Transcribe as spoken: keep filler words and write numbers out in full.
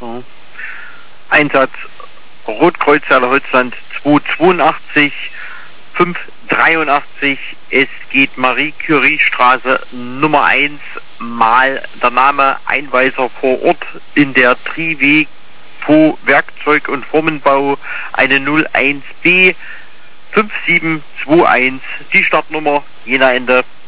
So. Einsatz Rotkreuz Holzland zweihundertzweiundachtzig fünfhundertdreiundachtzig. Es geht Marie Curie Straße Nummer eins mal der Name Einweiser vor Ort in der Triveco Werkzeug- und Formenbau, eine null eins B fünf sieben zwei eins, die Startnummer Jena Ende.